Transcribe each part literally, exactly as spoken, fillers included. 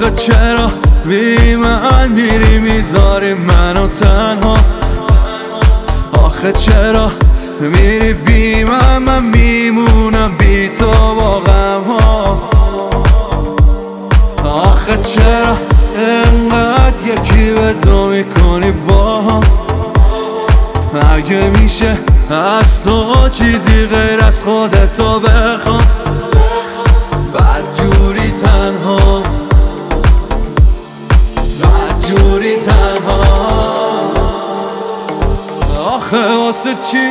آخه چرا بی من میری میذاری منو تنها؟ آخه چرا میری بی من من میمونم بی تو با غم ها؟ آخه چرا انقدر یکی به دو میکنی با هم؟ اگه میشه از تو چیزی غیر از خودتو بخوام، بدجوری تنها، بدجوری تنها. آخه واسه چی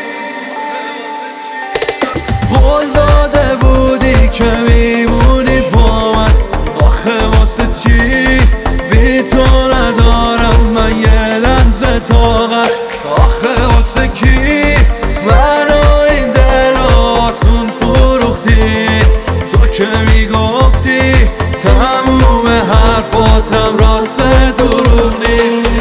قول داده بودی که میمونی با من؟ آخه واسه چی بی تو ندارم من یه لحظه طاقت؟ آخه واسه کی منو این دل آسون فروختی؟ تو که میگفتی تموم حرفاتم راست دروغ نیست.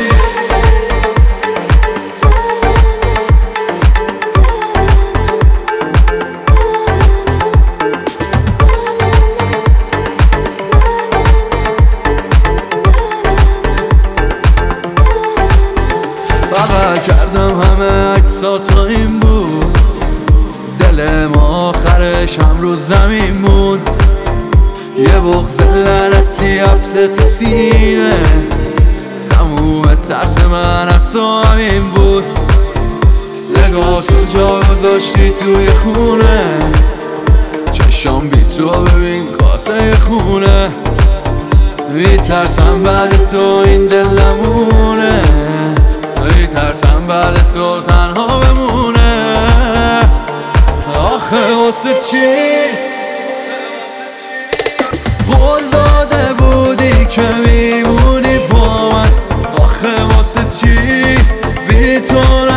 بغل کردم همه عکساتو این بود، دلم آخرش هم رو زمین موند. یه بغض لعنتی حبس تو سینه، تموم ترس من از تو همین بود. نگاه کجا گذاشتی توی خونه، چشام بی تو ببین کاسه خونه. میترسم بعد تو این دل نمونه، میترسم بعد تو تنها بمونه. آخه واسه چی قول داده بودی که میمونی با من؟ آخه واسه چی بی تو